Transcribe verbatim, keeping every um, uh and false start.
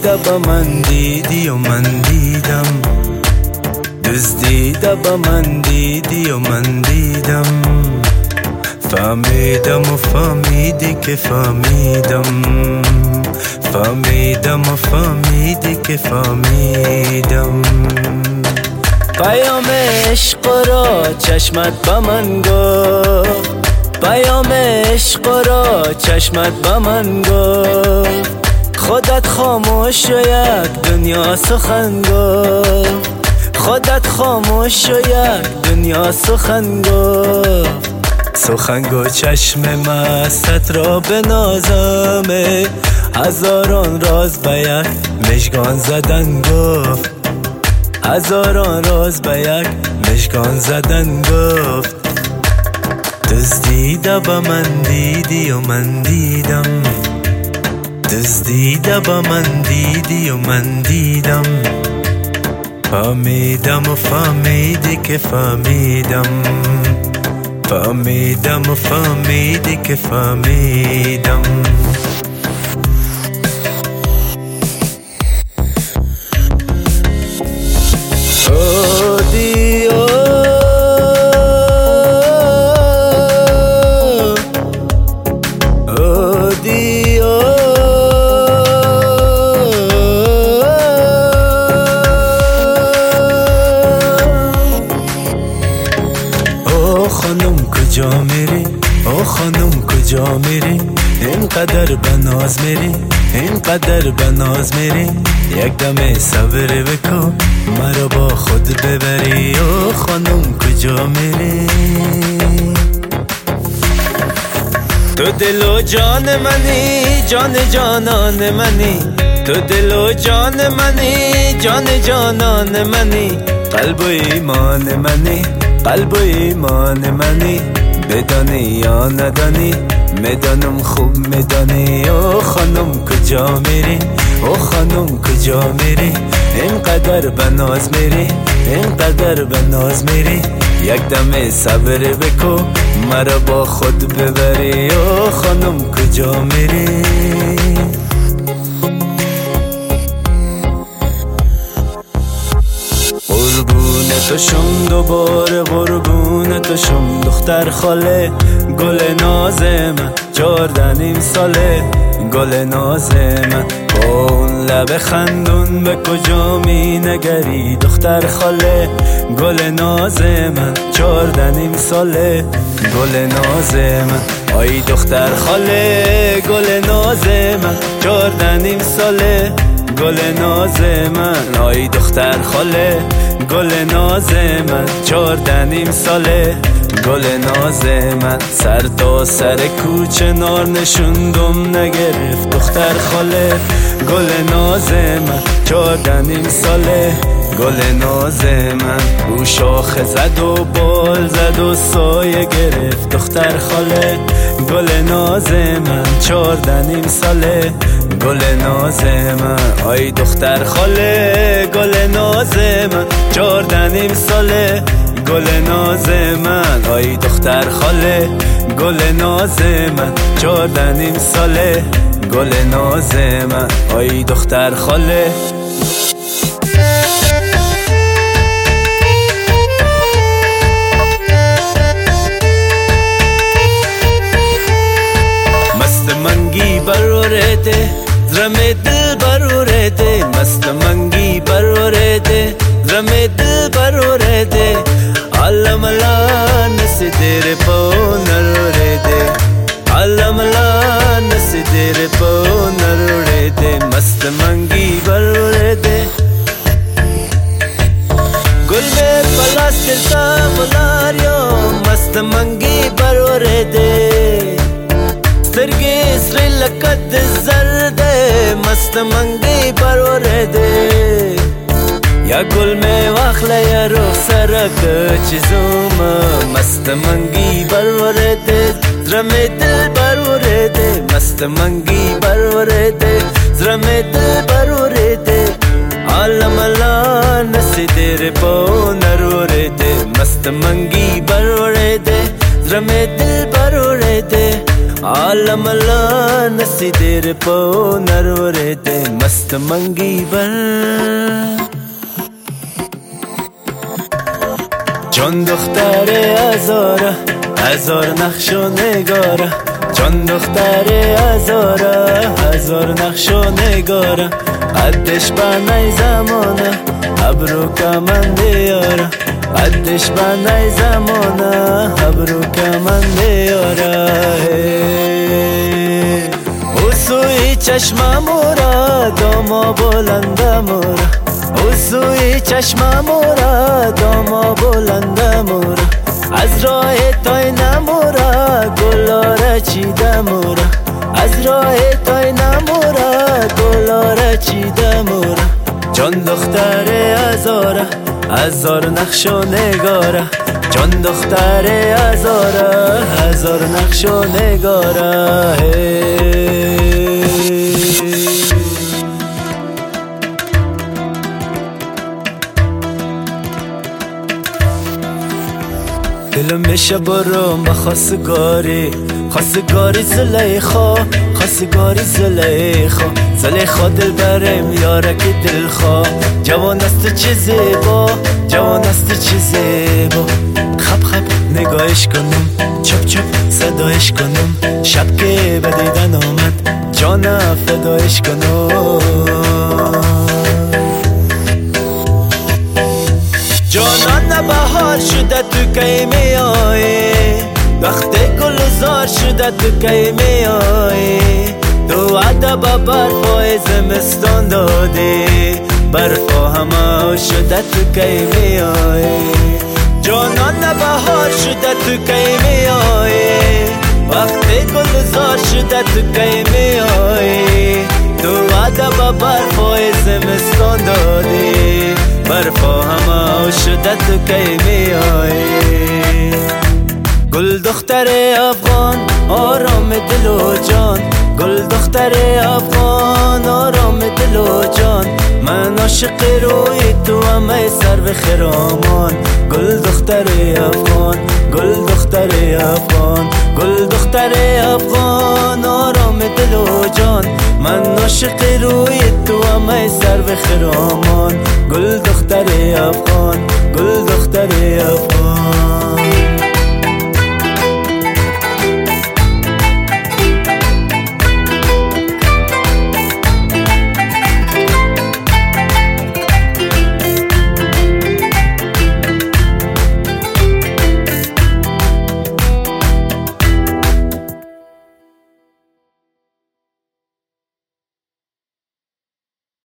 با من دیدی و من دیدم، دزدیده با من دیدی و من دیدم، فهمیدم و فهمیدی که فهمیدم، فهمیدم و فهمیدی که فهمیدم. پیام عشق را چشمت با من گفت، پیام عشق را چشمت با من گفت، خودت خاموش و یک دنیا سخن گفت، خودت خاموش و یک دنیا سخن گفت. سخن گو چشم مست را بنازم، هزاران راز به یک مژگان زدن گفت، هزاران راز به یک مژگان زدن گفت. دزدیده با من دیدی و من دیدم، دزدیده با من دیدی و من دیدم، فهمیدم و فهمیدی که فهمیدم، فهمیدم و فهمیدی که فهمیدم. خانم کجا میری؟ او خانم کجا میری؟ اینقدر بناز میری، اینقدر بناز میری، یک دم صبر بکن مرا با خود ببری. او خانم کجا میری؟ تو دل و جان منی، جان جانان منی، تو دل و جان منی، جان جانان منی، قلب و ایمان منی، قلب و ایمان منی، بدانی یا ندانی میدانم خوب میدانی. او خانم کجا میری؟ او خانم کجا میری؟ اینقدر بناز میری، اینقدر بناز میری، یک دم صبر بکو مرا با خود ببری. او خانم کجا میری؟ قربون تو شم دوباره، قربون تو شم دختر خاله، گل ناز من چهاردنیم ساله، گل ناز من با اون لب خندون به کجا می نگری دختر خاله، گل ناز من چهاردنیم ساله، گل ناز من آی دختر خاله، گل ناز من چهاردنیم ساله، گل ناز من آی دختر خاله، گل ناز من چهاردنیم ساله، گل ناز من سر تا سر کوچه نار نشوندم نگرفت دختر خاله، گل ناز من چهاردنیم ساله، گل ناز من او شاخه زد و بال زد و سایه گرفت دختر خاله، گل ناز من چهاردنیم ساله، گل ناز من آی دختر خاله، گل ناز من چهاردنیم ساله، گل ناز من آی دختر خاله، گل ناز من چهاردنیم ساله، گل ناز من آی دختر خاله. مست منگی برورده زرم دل برورده، مست منگی برورده زرم دل برورده، علم لا نسدر پو نرورده، علم لا نسدر پو نرورده، مست منگی برورده. گل به پلاستر تا بلاریو مست منگی برورده، سترگی سری لکت زرده مست منگی برورده، یا گل می واخله یا روح سرک چیزوم مست منگی برورده، زرم دل برورده، مست منگی برورده، زرم دل برورده، عالم لا نسدر پو نرورده، مست منگی برورده، زرم دل برورده، عالم لا نسی دیر پو نروره ده مست منگی بر جان دختر هزاره هزار نقش و نگاره جان دختر هزاره هزار نقش و نگاره قدش بنای زمانه ابرو کمنده یاره قدش بنای زمانه ابرو کمنده یاره او سوی چشم مورا داما بلند مورا او سوی چشم مورا داما بلند مورا از راه تای نمورا گلاره چیده مورا از راه تای نمورا گلاره چیده مورا جان دختر هزاره هزار نقش و نگاره جان دختر هزاره هزار نقش و نگاره دلم میشه برم با خواستگاری خواستگاری زلیخا خواستگاری زلیخا زلیخا دل برم یارک دلخوا جوان است چه زیبا جوان است چه زیبا خب خب نگاهش کنم چپ چپ صدایش کنم شب که به دیدن آمد جانا فدایش کنم جانان بهار شده تو کی می آیی وقت گلزار شده تو کی می آیی تو عدب برفای زمستان دادی برفا همه شده تو کی می آیی جانان بهار شده تو کی می آیی وقت گلزار شده تو کی می آیی تو عدب برفای زمستان دادی برفا همه شده تو کی می آیی گل دختر افغان آرام دل و جان گل دختر افغان آرام دل و جان من عاشق روی تو همه سر و خرامان گل دختر افغان گل دختر افغان گل دختر افغان آرام دل و جان من عاشق روی تو همه سر و خرامان گل دختر افغان گل دختر افغان